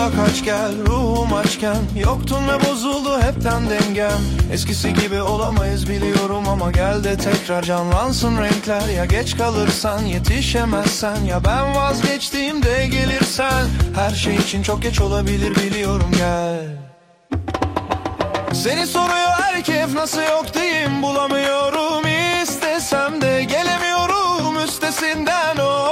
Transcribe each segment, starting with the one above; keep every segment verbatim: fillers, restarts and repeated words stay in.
yola kaç gel, ruhum açken yoktun ve bozuldu hepten dengem. Eskisi gibi olamayız biliyorum ama gel de tekrar canlansın renkler. Ya geç kalırsan, yetişemezsen, ya ben vazgeçtiğimde gelirsen. Her şey için çok geç olabilir biliyorum, gel. Seni soruyor herkes nasıl yok diyeyim, bulamıyorum. İstesem de gelemiyorum üstesinden o.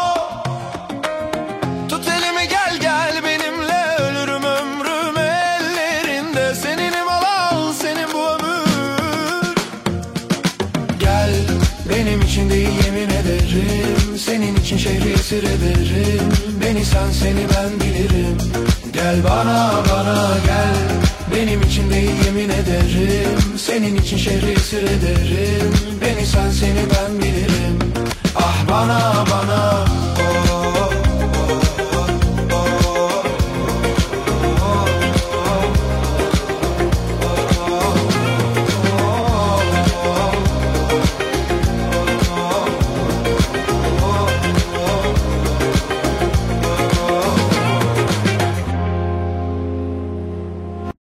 Tut elimi gel gel benimle, ölürüm ömrüm ellerinde. Seninim al al senin bu ömür. Gel benim için değil yemin ederim, senin için şehri esir ederim. Beni sen seni ben bilirim. Gel bana bana gel, benim için değil yemin ederim, senin için şehri esir ederim. Beni sen seni ben bilirim. Ah bana bana